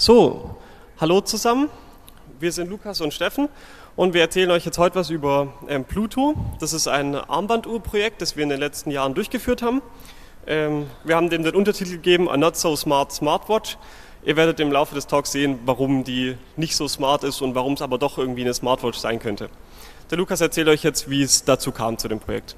So, hallo zusammen, wir sind Lukas und Steffen und wir erzählen euch jetzt heute was über Pluto. Das ist ein Armbanduhrprojekt, das wir in den letzten Jahren durchgeführt haben. Wir haben dem den Untertitel gegeben, A Not So Smart Smartwatch. Ihr werdet im Laufe des Talks sehen, warum die nicht so smart ist und warum es aber doch irgendwie eine Smartwatch sein könnte. Der Lukas erzählt euch jetzt, wie es dazu kam zu dem Projekt.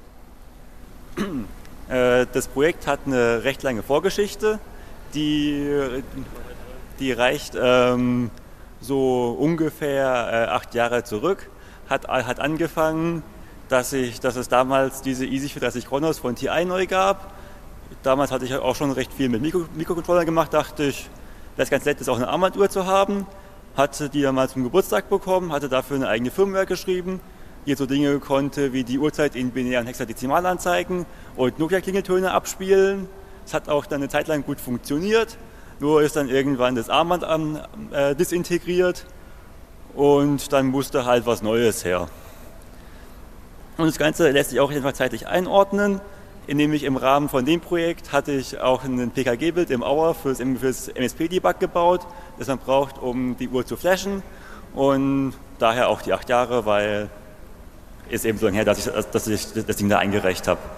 Das Projekt hat eine recht lange Vorgeschichte, die reicht so ungefähr 8 Jahre zurück. Hat angefangen, dass es damals diese Easy430 Chronos von TI neu gab. Damals hatte ich auch schon recht viel mit Mikrocontroller gemacht, dachte ich, das ist ganz nett, das auch eine Armbanduhr zu haben. Hatte die damals zum Geburtstag bekommen, hatte dafür eine eigene Firmware geschrieben, die so Dinge konnte wie die Uhrzeit in binären Hexadezimal anzeigen und Nokia-Klingeltöne abspielen. Es hat auch dann eine Zeit lang gut funktioniert, nur ist dann irgendwann das Armband disintegriert und dann musste halt was Neues her. Und das Ganze lässt sich auch jedenfalls zeitlich einordnen, indem ich im Rahmen von dem Projekt hatte ich auch ein PKG-Bild im Hour fürs MSP-Debug gebaut, das man braucht, um die Uhr zu flashen. Und daher auch die 8 Jahre, weil es eben so lange her, dass ich das Ding da eingereicht habe.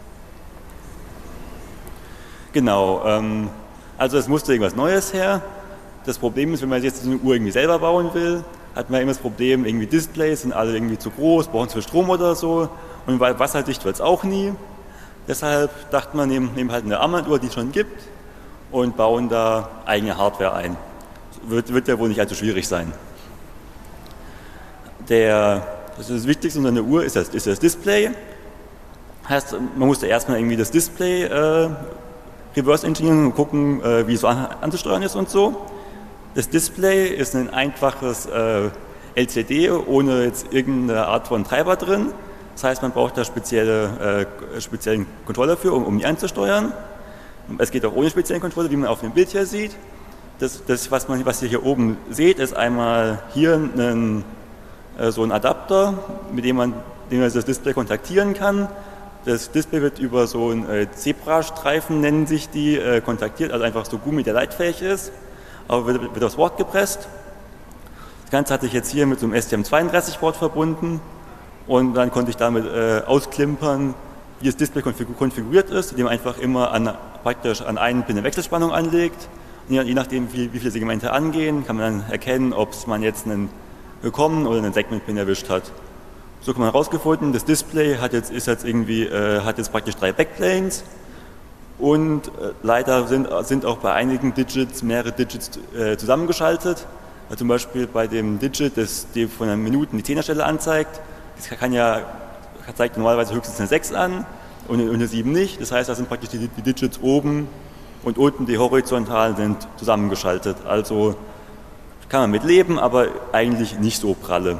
Genau, also es musste irgendwas Neues her. Das Problem ist, wenn man jetzt eine Uhr irgendwie selber bauen will, hat man immer das Problem, irgendwie Displays sind alle irgendwie zu groß, brauchen zu viel Strom oder so. Und weil wasserdicht wird es auch nie. Deshalb dachte man, nehmen halt eine Armbanduhr, die es schon gibt, und bauen da eigene Hardware ein. Wird ja wohl nicht allzu schwierig sein. Das Wichtigste an einer Uhr ist das Display. Heißt, man musste erstmal irgendwie das Display reverse engineeren und gucken, wie es so anzusteuern ist und so. Das Display ist ein einfaches LCD ohne jetzt irgendeine Art von Treiber drin. Das heißt, man braucht da speziellen Controller für, um die anzusteuern. Es geht auch ohne speziellen Controller, wie man auf dem Bild hier sieht. Was ihr hier oben seht, ist einmal hier so ein Adapter, mit dem man das Display kontaktieren kann. Das Display wird über so einen Zebrastreifen, nennen sich die, kontaktiert, also einfach so Gummi, der leitfähig ist, aber wird aufs Board gepresst. Das Ganze hatte ich jetzt hier mit so einem STM32-Board verbunden. Und dann konnte ich damit ausklimpern, wie das Display konfiguriert ist, indem man einfach immer praktisch an einen Pin eine Wechselspannung anlegt. Und je nachdem, wie viele Segmente angehen, kann man dann erkennen, ob man jetzt einen Willkommen oder einen Segment-Pin erwischt hat. So kann man herausgefunden, das Display hat jetzt praktisch 3 Backplanes. Und leider sind auch bei einigen Digits mehrere Digits zusammengeschaltet. Also zum Beispiel bei dem Digit, das von einer Minute die 10er Stelle anzeigt. Das zeigt normalerweise höchstens eine 6 an und eine 7 nicht. Das heißt, da sind praktisch die Digits oben und unten, die horizontal sind, zusammengeschaltet. Also kann man mit leben, aber eigentlich nicht so pralle.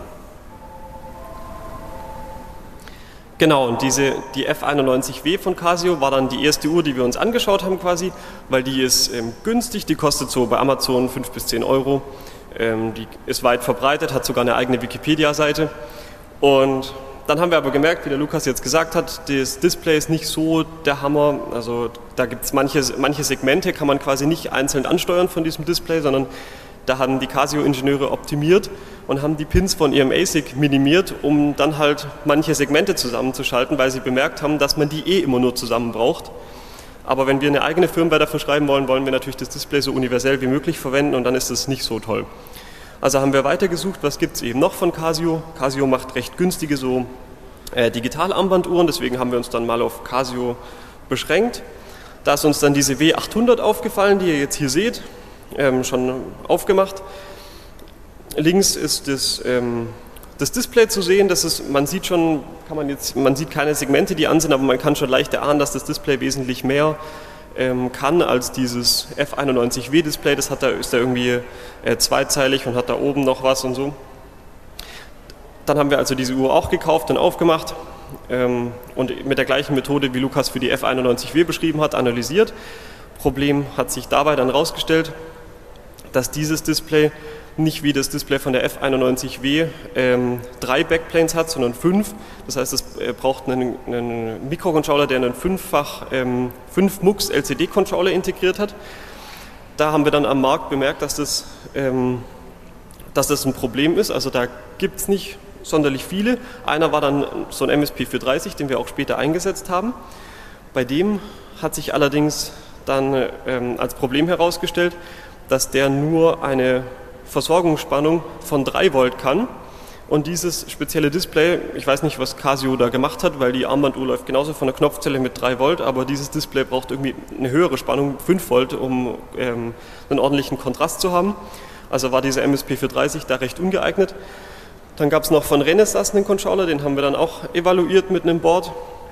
Genau, und die F91W von Casio war dann die erste Uhr, die wir uns angeschaut haben quasi, weil die ist günstig, die kostet so bei Amazon 5 bis 10 Euro. Die ist weit verbreitet, hat sogar eine eigene Wikipedia-Seite. Und dann haben wir aber gemerkt, wie der Lukas jetzt gesagt hat, das Display ist nicht so der Hammer. Also da gibt es manche Segmente, kann man quasi nicht einzeln ansteuern von diesem Display, sondern da haben die Casio-Ingenieure optimiert und haben die Pins von ihrem ASIC minimiert, um dann halt manche Segmente zusammenzuschalten, weil sie bemerkt haben, dass man die immer nur zusammen braucht. Aber wenn wir eine eigene Firmware dafür schreiben wollen, wollen wir natürlich das Display so universell wie möglich verwenden und dann ist es nicht so toll. Also haben wir weitergesucht, was gibt es eben noch von Casio. Casio macht recht günstige so Digitalarmbanduhren, deswegen haben wir uns dann mal auf Casio beschränkt. Da ist uns dann diese W800 aufgefallen, die ihr jetzt hier seht, schon aufgemacht. Links ist das Display zu sehen, man sieht keine Segmente, die an sind, aber man kann schon leicht erahnen, dass das Display wesentlich mehr kann als dieses F91W-Display. Das ist da irgendwie zweizeilig und hat da oben noch was und so. Dann haben wir also diese Uhr auch gekauft und aufgemacht und mit der gleichen Methode, wie Lukas für die F91W beschrieben hat, analysiert. Problem hat sich dabei dann herausgestellt, dass dieses Display nicht wie das Display von der F91W 3 Backplanes hat, sondern 5. Das heißt, es braucht einen Mikrocontroller, der einen 5 MUX LCD-Controller integriert hat. Da haben wir dann am Markt bemerkt, dass das ein Problem ist. Also da gibt es nicht sonderlich viele. Einer war dann so ein MSP430, den wir auch später eingesetzt haben. Bei dem hat sich allerdings dann als Problem herausgestellt, dass der nur eine Versorgungsspannung von 3 Volt kann. Und dieses spezielle Display, ich weiß nicht, was Casio da gemacht hat, weil die Armbanduhr läuft genauso von der Knopfzelle mit 3 Volt, aber dieses Display braucht irgendwie eine höhere Spannung, 5 Volt, um einen ordentlichen Kontrast zu haben. Also war dieser MSP430 da recht ungeeignet. Dann gab es noch von Renesas einen Controller, den haben wir dann auch evaluiert mit einem Board.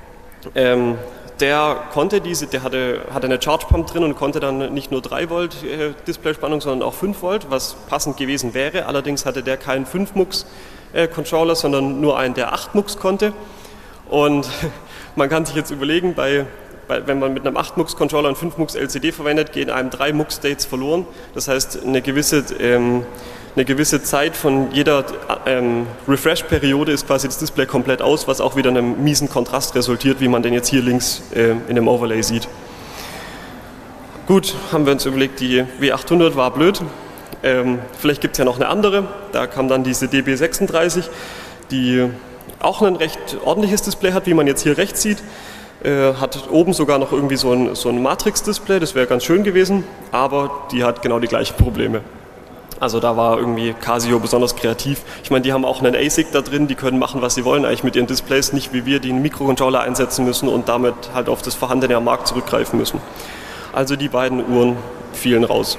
Der hatte eine Charge Pump drin und konnte dann nicht nur 3 Volt Displayspannung, sondern auch 5 Volt, was passend gewesen wäre. Allerdings hatte der keinen 5 MUX Controller, sondern nur einen, der 8 MUX konnte. Und man kann sich jetzt überlegen, wenn man mit einem 8 MUX Controller und 5 MUX LCD verwendet, gehen einem 3 MUX States verloren. Das heißt, eine gewisse Zeit von jeder Refresh-Periode ist quasi das Display komplett aus, was auch wieder in einem miesen Kontrast resultiert, wie man den jetzt hier links in dem Overlay sieht. Gut, haben wir uns überlegt, die W800 war blöd. Vielleicht gibt es ja noch eine andere. Da kam dann diese DB36, die auch ein recht ordentliches Display hat, wie man jetzt hier rechts sieht. Hat oben sogar noch irgendwie so ein Matrix-Display, das wäre ganz schön gewesen, aber die hat genau die gleichen Probleme. Also da war irgendwie Casio besonders kreativ. Ich meine, die haben auch einen ASIC da drin, die können machen, was sie wollen eigentlich mit ihren Displays, nicht wie wir, die einen Mikrocontroller einsetzen müssen und damit halt auf das Vorhandene am Markt zurückgreifen müssen. Also die beiden Uhren fielen raus.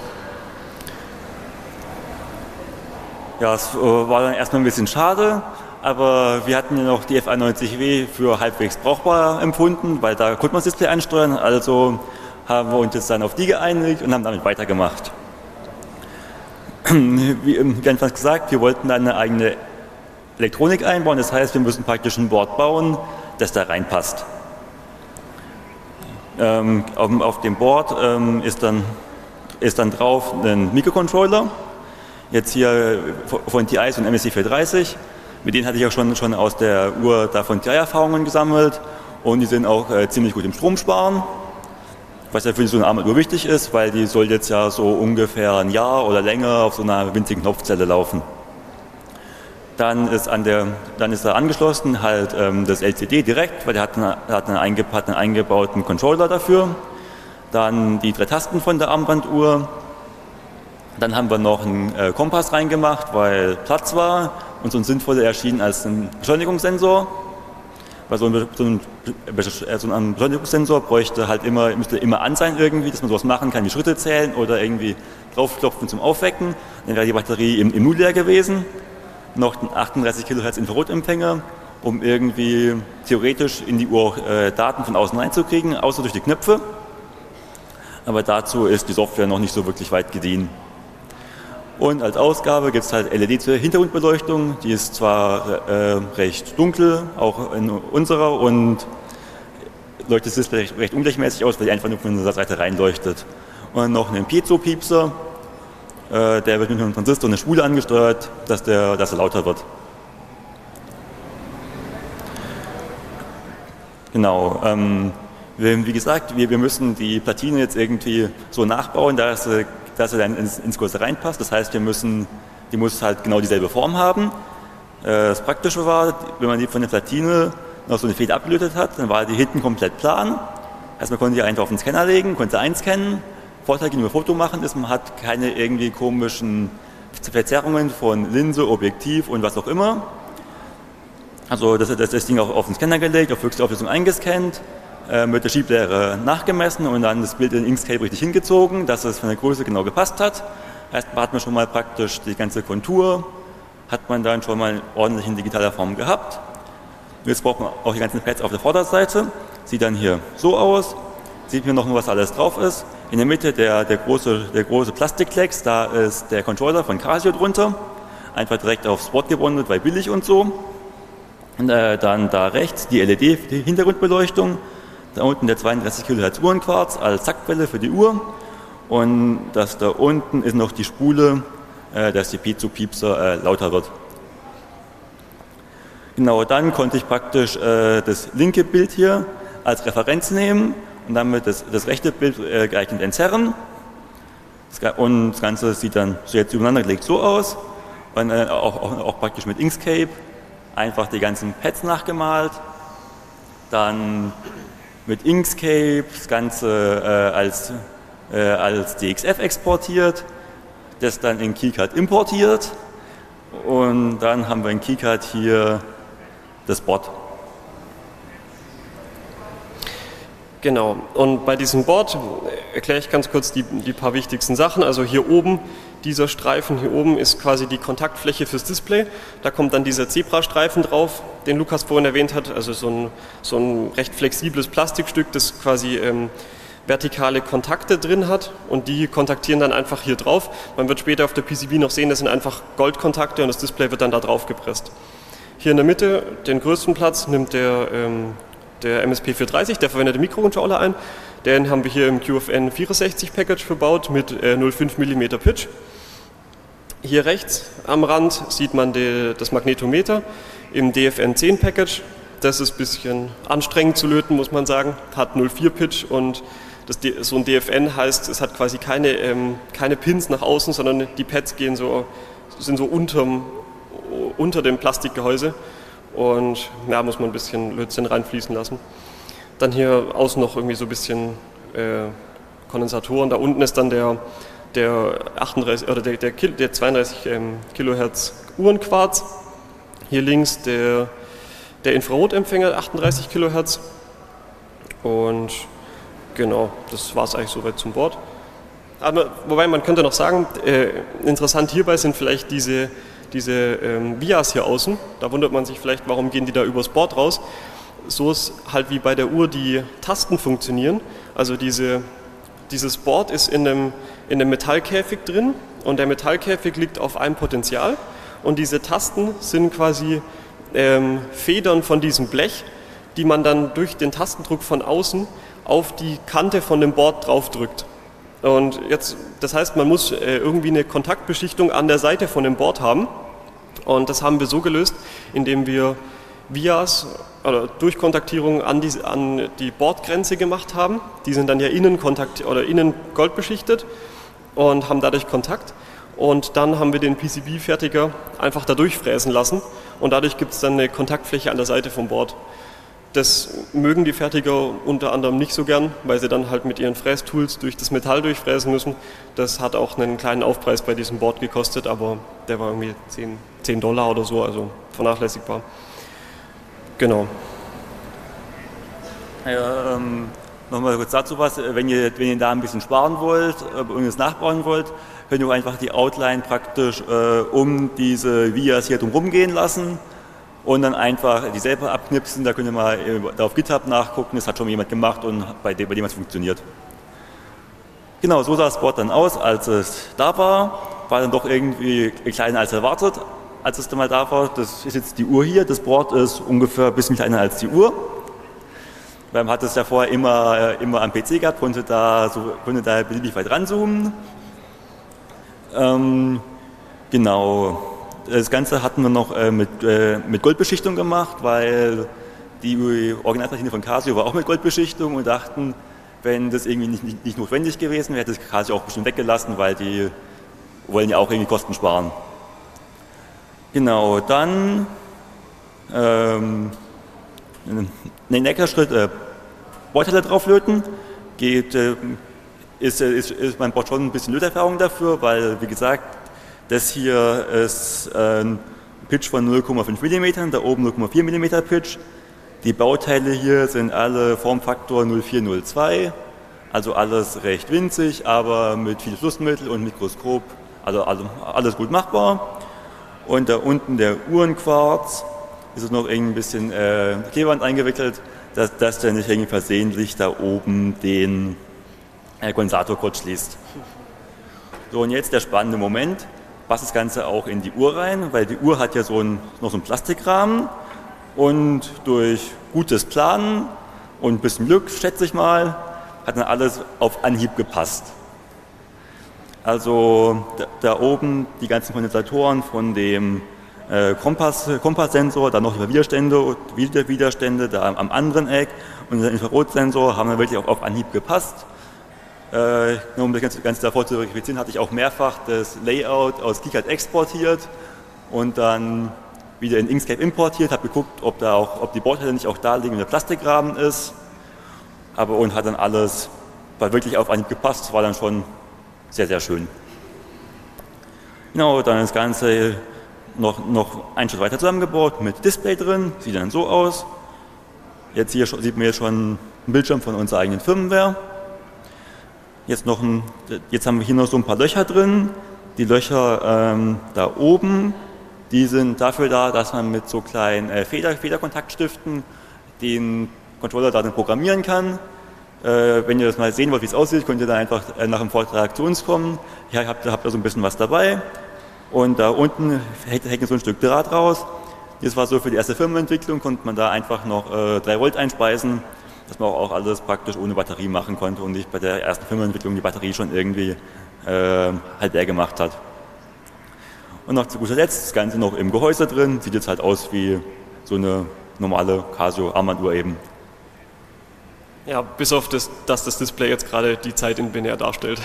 Ja, es war dann erstmal ein bisschen schade, aber wir hatten ja noch die F91W für halbwegs brauchbar empfunden, weil da konnte man das Display einsteuern, also haben wir uns jetzt dann auf die geeinigt und haben damit weitergemacht. Wie anfangs gesagt, wir wollten dann eine eigene Elektronik einbauen, das heißt, wir müssen praktisch ein Board bauen, das da reinpasst. Auf dem Board ist dann drauf ein Mikrocontroller, jetzt hier von TI und MSP430, mit denen hatte ich auch schon aus der Uhr da von TI Erfahrungen gesammelt und die sind auch ziemlich gut im Stromsparen. Was ja für so eine Armbanduhr wichtig ist, weil die soll jetzt ja so ungefähr ein Jahr oder länger auf so einer winzigen Knopfzelle laufen. Dann ist da angeschlossen halt das LCD direkt, weil der hat einen eingebauten Controller dafür. Dann die 3 Tasten von der Armbanduhr. Dann haben wir noch einen Kompass reingemacht, weil Platz war und uns sinnvoller erschien als ein Beschleunigungssensor. Weil so ein Beschleunigungssensor müsste immer an sein irgendwie, dass man sowas machen kann wie Schritte zählen oder irgendwie draufklopfen zum Aufwecken. Dann wäre die Batterie im Null leer gewesen. Noch ein 38 kHz Infrarotempfänger, um irgendwie theoretisch in die Uhr Daten von außen reinzukriegen, außer durch die Knöpfe. Aber dazu ist die Software noch nicht so wirklich weit gediehen. Und als Ausgabe gibt es halt LED-Hintergrundbeleuchtung, die ist zwar recht dunkel, auch in unserer, und leuchtet das Display recht ungleichmäßig aus, weil die einfach nur von der Seite reinleuchtet. Und noch einen Piezo-Piepser, der wird mit einem Transistor und einer Spule angesteuert, dass er lauter wird. Genau. Wie gesagt, wir müssen die Platine jetzt irgendwie so nachbauen, dass sie dann ins Größe reinpasst. Das heißt, die muss halt genau dieselbe Form haben. Das Praktische war, wenn man die von der Platine noch so eine Feder abgelötet hat, dann war die hinten komplett plan. Also man konnte die einfach auf den Scanner legen, konnte einscannen. Vorteil gegenüber Foto machen ist, man hat keine irgendwie komischen Verzerrungen von Linse, Objektiv und was auch immer. Also das Ding auch auf den Scanner gelegt, auf höchste Auflösung eingescannt, mit der Schieblehre nachgemessen und dann das Bild in Inkscape richtig hingezogen, dass es von der Größe genau gepasst hat. Erstmal hat man schon mal praktisch die ganze Kontur, hat man dann schon mal ordentlich in digitaler Form gehabt. Jetzt braucht man auch die ganzen Pads auf der Vorderseite. Sieht dann hier so aus. Sieht man noch mal, was alles drauf ist. In der Mitte der große Plastikklecks, da ist der Controller von Casio drunter. Einfach direkt aufs Board gebondet, weil billig und so. Und dann da rechts die LED-Hintergrundbeleuchtung. Da unten der 32 kHz Uhrenquarz als Taktwelle für die Uhr. Und das da unten ist noch die Spule, dass die Piezo-Piepser lauter wird. Genau, dann konnte ich praktisch das linke Bild hier als Referenz nehmen und damit das rechte Bild geeignet entzerren. Und das Ganze sieht dann so jetzt übereinander gelegt so aus. Und auch praktisch mit Inkscape einfach die ganzen Pads nachgemalt. Dann mit Inkscape das Ganze als DXF exportiert, das dann in KiCad importiert und dann haben wir in KiCad hier das Board. Genau, und bei diesem Board erkläre ich ganz kurz die paar wichtigsten Sachen. Also hier oben, dieser Streifen hier oben ist quasi die Kontaktfläche fürs Display. Da kommt dann dieser Zebrastreifen drauf, den Lukas vorhin erwähnt hat. Also so ein recht flexibles Plastikstück, das quasi vertikale Kontakte drin hat und die kontaktieren dann einfach hier drauf. Man wird später auf der PCB noch sehen, das sind einfach Goldkontakte und das Display wird dann da drauf gepresst. Hier in der Mitte, den größten Platz, nimmt der MSP430, der verwendete Mikrocontroller ein. Den haben wir hier im QFN 64 Package verbaut mit 0,5 mm Pitch. Hier rechts am Rand sieht man das Magnetometer im DFN 10 Package. Das ist ein bisschen anstrengend zu löten, muss man sagen. Hat 0,4 Pitch und so ein DFN heißt, es hat quasi keine Pins nach außen, sondern die Pads sind so unter dem Plastikgehäuse. Und ja, muss man ein bisschen Lötzinn reinfließen lassen. Dann hier außen noch irgendwie so ein bisschen Kondensatoren. Da unten ist dann der 32 Kilohertz Uhrenquarz. Hier links der Infrarotempfänger 38 Kilohertz. Und genau, das war es eigentlich soweit zum Board. Aber, wobei man könnte noch sagen, interessant hierbei sind vielleicht diese Vias hier außen, da wundert man sich vielleicht, warum gehen die da übers Board raus. So ist halt wie bei der Uhr die Tasten funktionieren. Also dieses Board ist in einem Metallkäfig drin und der Metallkäfig liegt auf einem Potential und diese Tasten sind quasi Federn von diesem Blech, die man dann durch den Tastendruck von außen auf die Kante von dem Board draufdrückt. Und jetzt, das heißt, man muss irgendwie eine Kontaktbeschichtung an der Seite von dem Board haben. Und das haben wir so gelöst, indem wir Vias oder Durchkontaktierungen an die Bordgrenze gemacht haben. Die sind dann ja innen goldbeschichtet und haben dadurch Kontakt. Und dann haben wir den PCB-Fertiger einfach da durchfräsen lassen. Und dadurch gibt es dann eine Kontaktfläche an der Seite vom Board. Das mögen die Fertiger unter anderem nicht so gern, weil sie dann halt mit ihren Frästools durch das Metall durchfräsen müssen. Das hat auch einen kleinen Aufpreis bei diesem Board gekostet, aber der war irgendwie $10 oder so, also vernachlässigbar. Genau. Ja, nochmal kurz dazu was, wenn ihr da ein bisschen sparen wollt und es nachbauen wollt, könnt ihr auch einfach die Outline praktisch um diese Vias hier drum gehen lassen. Und dann einfach die selber abknipsen, da könnt ihr mal da auf GitHub nachgucken, das hat schon jemand gemacht und bei dem hat es funktioniert. Genau, so sah das Board dann aus, als es da war dann doch irgendwie kleiner als erwartet, als es dann mal da war. Das ist jetzt die Uhr hier, das Board ist ungefähr ein bisschen kleiner als die Uhr. Man hat es ja vorher immer am PC gehabt, konnte da beliebig weit ranzoomen. Genau. Das Ganze hatten wir noch mit Goldbeschichtung gemacht, weil die Originalplatine von Casio war auch mit Goldbeschichtung und dachten, wenn das irgendwie nicht notwendig gewesen wäre, hätte das Casio auch bestimmt weggelassen, weil die wollen ja auch irgendwie Kosten sparen. Genau, dann ein nächster Schritt, Bordteile drauflöten, ist mein Board schon ein bisschen Löterfahrung dafür, weil, wie gesagt, das hier ist ein Pitch von 0,5 mm, da oben 0,4 mm Pitch. Die Bauteile hier sind alle Formfaktor 0402, also alles recht winzig, aber mit viel Flussmittel und Mikroskop, also alles gut machbar. Und da unten der Uhrenquarz ist noch ein bisschen Klebeband eingewickelt, dass der nicht irgendwie versehentlich da oben den Kondensator kurz schließt. So, und jetzt der spannende Moment. Passt das Ganze auch in die Uhr rein, weil die Uhr hat ja noch so einen Plastikrahmen und durch gutes Planen und ein bisschen Glück, schätze ich mal, hat dann alles auf Anhieb gepasst. Also da oben die ganzen Kondensatoren von dem Kompasssensor, dann noch die Widerstände da am anderen Eck und der Infrarotsensor haben dann wirklich auf Anhieb gepasst. Um das Ganze davor zu verifizieren, hatte ich auch mehrfach das Layout aus KiCad exportiert und dann wieder in Inkscape importiert, habe geguckt, ob die Bauteile nicht auch da liegen, wenn der Plastikrahmen ist. Und hat dann alles, war wirklich auf Anhieb gepasst, war dann schon sehr, sehr schön. Genau, dann das Ganze noch einen Schritt weiter zusammengebaut mit Display drin, sieht dann so aus. Jetzt hier sieht man jetzt schon einen Bildschirm von unserer eigenen Firmware. Jetzt haben wir hier noch so ein paar Löcher drin. Die Löcher da oben, die sind dafür da, dass man mit so kleinen Federkontaktstiften den Controller da dann programmieren kann. Wenn ihr das mal sehen wollt, wie es aussieht, könnt ihr dann einfach nach dem Vortrag zu uns kommen. Hier habt ihr so ein bisschen was dabei. Und da unten hängt so ein Stück Draht raus. Das war so für die erste Firmenentwicklung, konnte man da einfach noch 3 Volt einspeisen, dass man auch alles praktisch ohne Batterie machen konnte und nicht bei der ersten Firmenentwicklung die Batterie schon irgendwie halb leer gemacht hat. Und noch zu guter Letzt das Ganze noch im Gehäuse drin, sieht jetzt halt aus wie so eine normale Casio-Armbanduhr eben. Ja, bis auf dass das Display jetzt gerade die Zeit in binär darstellt.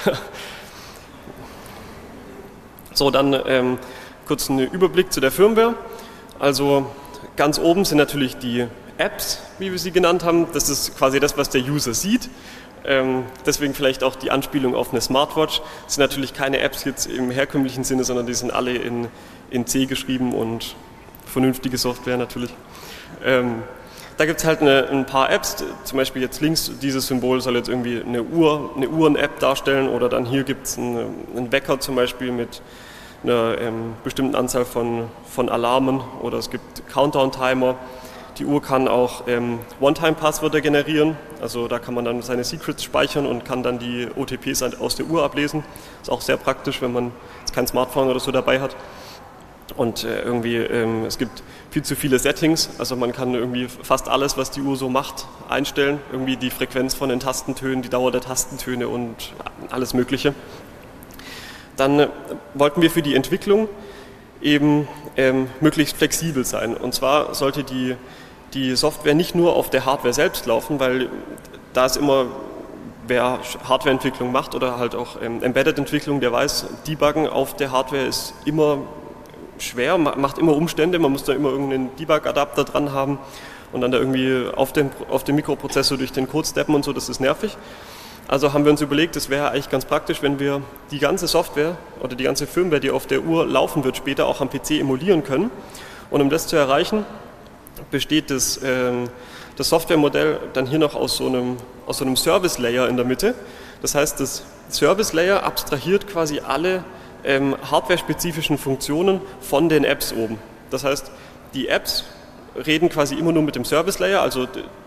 So, dann kurz einen Überblick zu der Firmware. Also ganz oben sind natürlich die Apps, wie wir sie genannt haben. Das ist quasi das, was der User sieht. Deswegen vielleicht auch die Anspielung auf eine Smartwatch. Das sind natürlich keine Apps jetzt im herkömmlichen Sinne, sondern die sind alle in C geschrieben und vernünftige Software natürlich. Da gibt es halt ein paar Apps, zum Beispiel jetzt links, dieses Symbol soll jetzt irgendwie eine Uhren-App darstellen oder dann hier gibt es einen Wecker zum Beispiel mit einer bestimmten Anzahl von Alarmen oder es gibt Countdown-Timer. Die Uhr kann auch One-Time-Passwörter generieren, also da kann man dann seine Secrets speichern und kann dann die OTPs aus der Uhr ablesen. Ist auch sehr praktisch, wenn man jetzt kein Smartphone oder so dabei hat. Und es gibt viel zu viele Settings, also man kann irgendwie fast alles, was die Uhr so macht, einstellen. Irgendwie die Frequenz von den Tastentönen, die Dauer der Tastentöne und alles Mögliche. Dann wollten wir für die Entwicklung eben möglichst flexibel sein. Und zwar sollte die Software nicht nur auf der Hardware selbst laufen, weil da ist immer, wer Hardwareentwicklung macht oder halt auch Embedded-Entwicklung, der weiß, Debuggen auf der Hardware ist immer schwer, macht immer Umstände, man muss da immer irgendeinen Debug-Adapter dran haben und dann da irgendwie auf dem Mikroprozessor durch den Code steppen und so, das ist nervig. Also haben wir uns überlegt, es wäre eigentlich ganz praktisch, wenn wir die ganze Software oder die ganze Firmware, die auf der Uhr laufen wird, später auch am PC emulieren können. Und um das zu erreichen, besteht das Softwaremodell dann hier noch aus so einem Service-Layer in der Mitte. Das heißt, das Service-Layer abstrahiert quasi alle hardware-spezifischen Funktionen von den Apps oben. Das heißt, die Apps reden quasi immer nur mit dem Service-Layer, also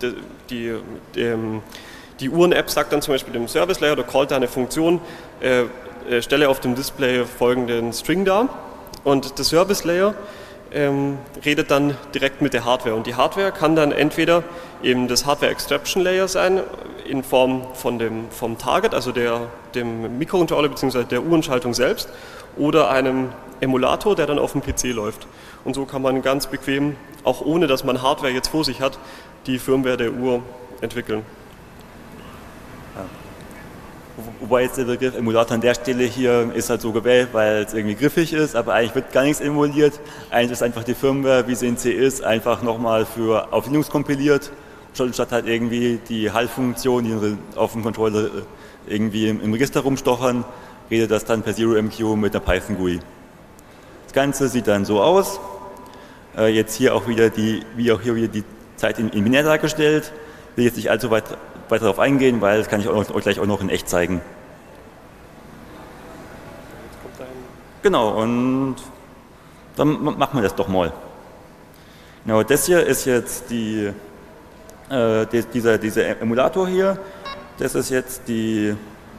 die Uhren-App sagt dann zum Beispiel dem Service-Layer oder callt da eine Funktion, stelle auf dem Display folgenden String dar und das Service-Layer redet dann direkt mit der Hardware und die Hardware kann dann entweder eben das Hardware-Extraction-Layer sein in Form vom Target, also dem Mikrocontroller bzw. der Uhrenschaltung selbst oder einem Emulator, der dann auf dem PC läuft. Und so kann man ganz bequem, auch ohne dass man Hardware jetzt vor sich hat, die Firmware der Uhr entwickeln. Wobei jetzt der Begriff Emulator an der Stelle hier ist halt so gewählt, weil es irgendwie griffig ist, aber eigentlich wird gar nichts emuliert. Eigentlich ist einfach die Firmware, wie sie in C ist, einfach nochmal auf Linux kompiliert, statt halt irgendwie die HAL-Funktion, die auf dem Controller irgendwie im Register rumstochern, redet das dann per ZeroMQ mit einer Python-GUI. Das Ganze sieht dann so aus. Jetzt hier auch wieder die Zeit in binär dargestellt. Ich will jetzt nicht allzu weit darauf eingehen, weil das kann ich euch gleich auch noch in echt zeigen. Genau, und dann machen wir das doch mal. Genau, das hier ist jetzt dieser Emulator hier. Das ist jetzt die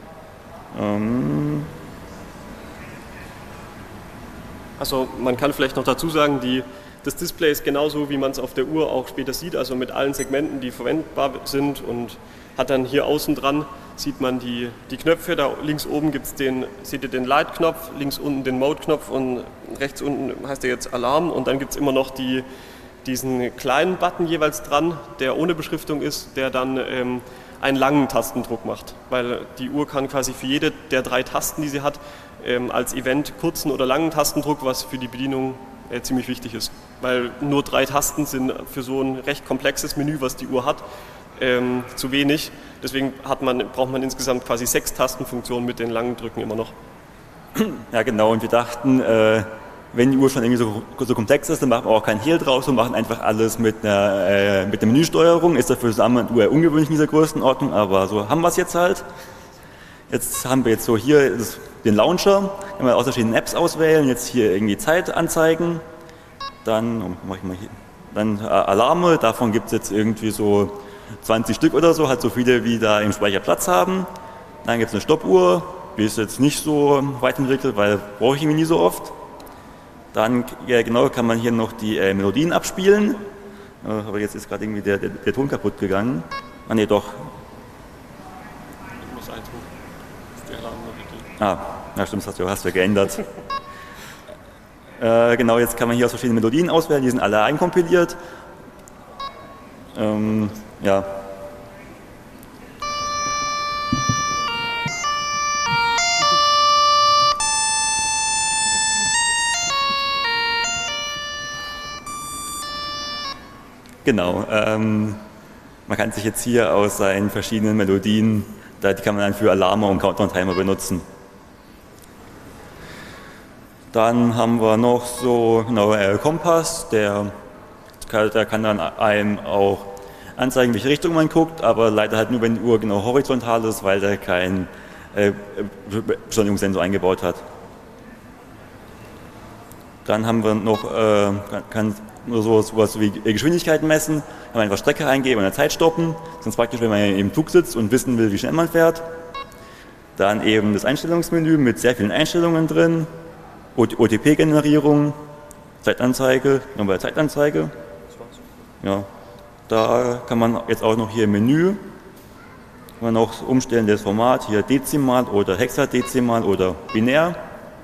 Also man kann vielleicht noch dazu sagen, das Display ist genauso, wie man es auf der Uhr auch später sieht, also mit allen Segmenten, die verwendbar sind und hat dann hier außen dran, sieht man die Knöpfe, da links oben seht ihr den Light-Knopf, links unten den Mode-Knopf und rechts unten heißt der jetzt Alarm und dann gibt es immer noch diesen kleinen Button jeweils dran, der ohne Beschriftung ist, der dann einen langen Tastendruck macht, weil die Uhr kann quasi für jede der 3 Tasten, die sie hat, als Event kurzen oder langen Tastendruck, was für die Bedienung ziemlich wichtig ist, weil nur 3 Tasten sind für so ein recht komplexes Menü, was die Uhr hat, zu wenig. Deswegen braucht man insgesamt quasi 6 Tastenfunktionen mit den langen Drücken immer noch. Ja genau, und wir dachten, wenn die Uhr schon irgendwie so komplex ist, dann machen wir auch kein Hehl draus und machen einfach alles mit einer Menüsteuerung. Ist dafür eine Uhr ungewöhnlich in dieser Größenordnung, aber so haben wir es jetzt halt. Jetzt haben wir jetzt so hier den Launcher, kann man aus verschiedenen Apps auswählen, jetzt hier irgendwie Zeit anzeigen, dann Alarme, davon gibt es jetzt irgendwie so 20 Stück oder so, halt so viele, wie da im Speicher Platz haben. Dann gibt es eine Stoppuhr, die ist jetzt nicht so weit entwickelt, weil brauche ich irgendwie nie so oft. Dann genau kann man hier noch die Melodien abspielen, aber jetzt ist gerade irgendwie der Ton kaputt gegangen. Ah ne, doch. Ich muss eintun. Das ist die Alarmmelodie. Ja stimmt, das hast du ja geändert. Genau, jetzt kann man hier aus verschiedenen Melodien auswählen, die sind alle einkompiliert. Ja. Genau, man kann sich jetzt hier aus seinen verschiedenen Melodien, die kann man dann für Alarme und Countdown-Timer benutzen. Dann haben wir noch so Kompass, der kann dann einem auch anzeigen, welche Richtung man guckt, aber leider halt nur, wenn die Uhr genau horizontal ist, weil der keinen Beschleunigungssensor eingebaut hat. Dann haben wir noch, kann nur sowas wie Geschwindigkeit messen, kann man einfach Strecke eingeben und eine Zeit stoppen. Das ist praktisch, wenn man im Zug sitzt und wissen will, wie schnell man fährt. Dann eben das Einstellungsmenü mit sehr vielen Einstellungen drin, OTP-Generierung, Zeitanzeige, nochmal Zeitanzeige. Ja, da kann man jetzt auch noch hier im Menü kann man noch umstellen das Format, hier Dezimal oder Hexadezimal oder binär.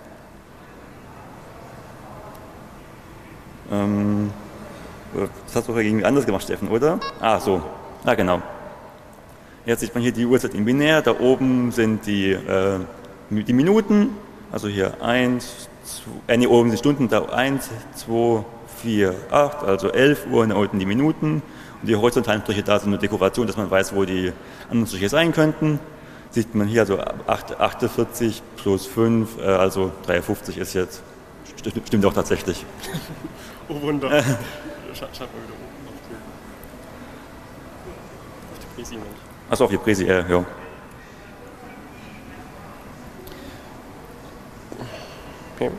Das hast du doch irgendwie anders gemacht, Steffen, oder? So. Genau. Jetzt sieht man hier die Uhrzeit in binär. Da oben sind die Minuten. Also hier oben sind Stunden, da 1, 2, 4, 8, also 11 Uhr und da unten die Minuten. Und die horizontalen Striche da sind eine Dekoration, dass man weiß, wo die anderen Striche sein könnten. Sieht man hier also 48 plus 5, also 53 ist jetzt. Stimmt auch tatsächlich. Oh Wunder. Schalt mal wieder oben auf die Präsi. Achso, auf die Präsi, ja. Okay.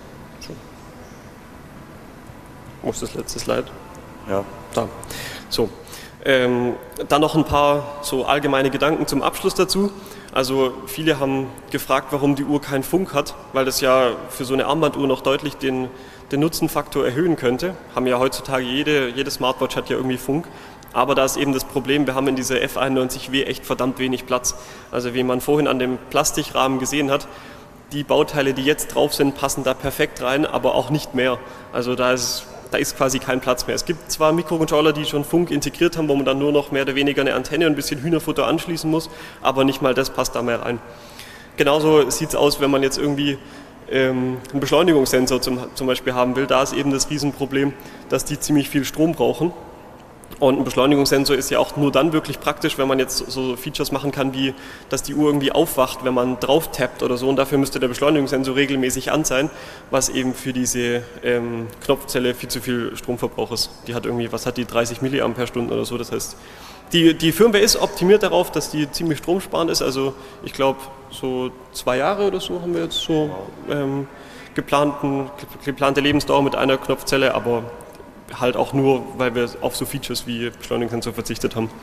Wo ist das letzte Slide? Ja. Da. So. Dann noch ein paar so allgemeine Gedanken zum Abschluss dazu. Also viele haben gefragt, warum die Uhr keinen Funk hat, weil das ja für so eine Armbanduhr noch deutlich den Nutzenfaktor erhöhen könnte. Haben ja heutzutage jede Smartwatch hat ja irgendwie Funk. Aber da ist eben das Problem, wir haben in dieser F91W echt verdammt wenig Platz. Also wie man vorhin an dem Plastikrahmen gesehen hat, die Bauteile, die jetzt drauf sind, passen da perfekt rein, aber auch nicht mehr. Also da ist quasi kein Platz mehr. Es gibt zwar Mikrocontroller, die schon Funk integriert haben, wo man dann nur noch mehr oder weniger eine Antenne und ein bisschen Hühnerfutter anschließen muss, aber nicht mal das passt da mehr rein. Genauso sieht es aus, wenn man jetzt irgendwie einen Beschleunigungssensor zum Beispiel haben will. Da ist eben das Riesenproblem, dass die ziemlich viel Strom brauchen. Und ein Beschleunigungssensor ist ja auch nur dann wirklich praktisch, wenn man jetzt so Features machen kann, wie dass die Uhr irgendwie aufwacht, wenn man drauf tappt oder so. Und dafür müsste der Beschleunigungssensor regelmäßig an sein, was eben für diese Knopfzelle viel zu viel Stromverbrauch ist. Die hat irgendwie, 30 Milliampere-Stunden oder so. Das heißt, die Firmware ist optimiert darauf, dass die ziemlich stromsparend ist. Also ich glaube, so 2 Jahre oder so haben wir jetzt so geplante Lebensdauer mit einer Knopfzelle, aber halt auch nur, weil wir auf so Features wie Beschleunigungssensor verzichtet haben.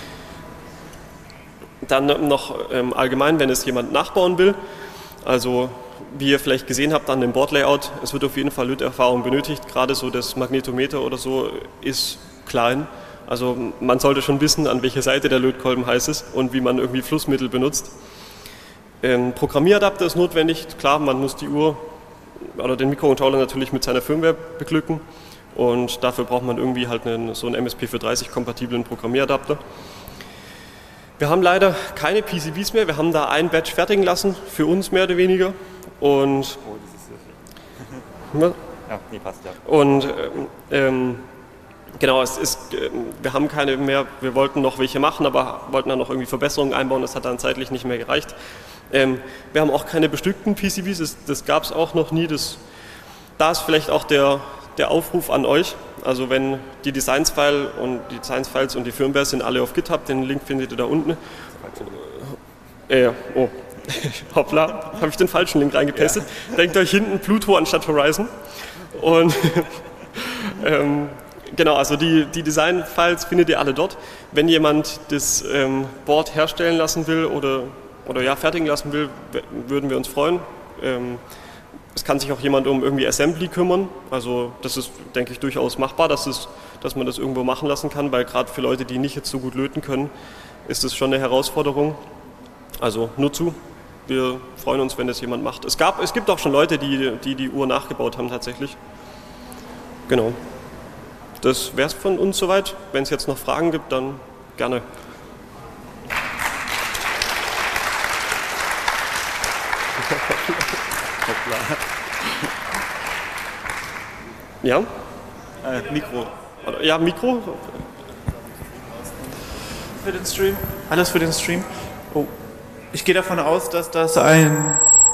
Dann noch allgemein, wenn es jemand nachbauen will, also wie ihr vielleicht gesehen habt an dem Boardlayout, es wird auf jeden Fall Löterfahrung benötigt, gerade so das Magnetometer oder so ist klein. Also man sollte schon wissen, an welcher Seite der Lötkolben heiß ist und wie man irgendwie Flussmittel benutzt. Programmieradapter ist notwendig, klar, man muss die Uhr oder den Mikrocontroller natürlich mit seiner Firmware beglücken. Und dafür braucht man irgendwie halt so einen MSP430-kompatiblen Programmieradapter. Wir haben leider keine PCBs mehr. Wir haben da ein Batch fertigen lassen, für uns mehr oder weniger. Und, das ist sehr viel. Ja, nee, passt ja. Und genau, wir haben keine mehr. Wir wollten noch welche machen, aber wollten dann noch irgendwie Verbesserungen einbauen. Das hat dann zeitlich nicht mehr gereicht. Wir haben auch keine bestückten PCBs. Das gab es auch noch nie. Da ist vielleicht auch der Aufruf an euch. Also wenn die Designs-Files und die Firmware sind alle auf GitHub, den Link findet ihr da unten. Oh, hoppla, habe ich den falschen Link reingepastet. Ja. Denkt euch hinten Pluto anstatt Horizon. Und genau, also die Design-Files findet ihr alle dort. Wenn jemand das Board herstellen lassen will oder ja, fertigen lassen will, würden wir uns freuen. Es kann sich auch jemand um irgendwie Assembly kümmern. Also das ist, denke ich, durchaus machbar, dass man das irgendwo machen lassen kann, weil gerade für Leute, die nicht jetzt so gut löten können, ist das schon eine Herausforderung. Also nur zu. Wir freuen uns, wenn das jemand macht. Es gibt auch schon Leute, die Uhr nachgebaut haben tatsächlich. Genau. Das wäre es von uns soweit. Wenn es jetzt noch Fragen gibt, dann gerne. Ja? Mikro. Ja, Mikro. Für den Stream? Alles für den Stream? Oh. Ich gehe davon aus, dass das ein...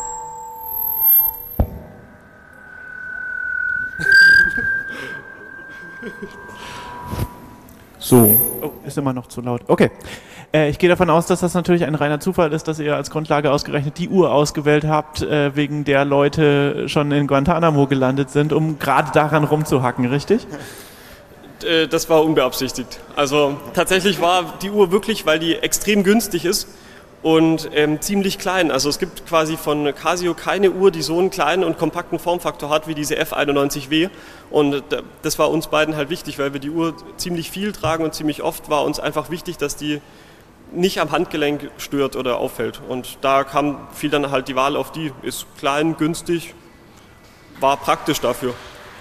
So, ist immer noch zu laut. Okay. Ich gehe davon aus, dass das natürlich ein reiner Zufall ist, dass ihr als Grundlage ausgerechnet die Uhr ausgewählt habt, wegen der Leute schon in Guantanamo gelandet sind, um gerade daran rumzuhacken, richtig? Das war unbeabsichtigt. Also tatsächlich war die Uhr wirklich, weil die extrem günstig ist und ziemlich klein. Also es gibt quasi von Casio keine Uhr, die so einen kleinen und kompakten Formfaktor hat wie diese F91W. Und das war uns beiden halt wichtig, weil wir die Uhr ziemlich viel tragen und ziemlich oft war uns einfach wichtig, dass die nicht am Handgelenk stört oder auffällt. Und da fiel dann halt die Wahl auf die. Ist klein, günstig, war praktisch dafür.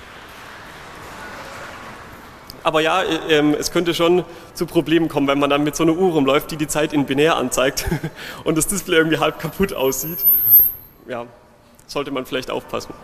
Aber ja, es könnte schon zu Problemen kommen, wenn man dann mit so einer Uhr rumläuft, die Zeit in binär anzeigt und das Display irgendwie halb kaputt aussieht. Ja, sollte man vielleicht aufpassen.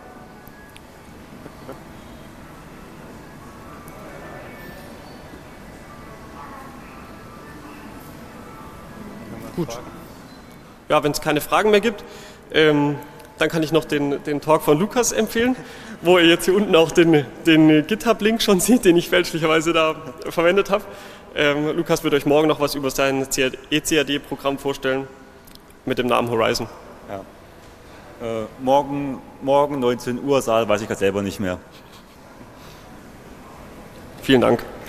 Gut. Ja, wenn es keine Fragen mehr gibt, dann kann ich noch den Talk von Lukas empfehlen, wo ihr jetzt hier unten auch den GitHub-Link schon seht, den ich fälschlicherweise da verwendet habe. Lukas wird euch morgen noch was über sein ECAD-Programm vorstellen mit dem Namen Horizon. Ja. Morgen 19 Uhr Saal, weiß ich gerade selber nicht mehr. Vielen Dank.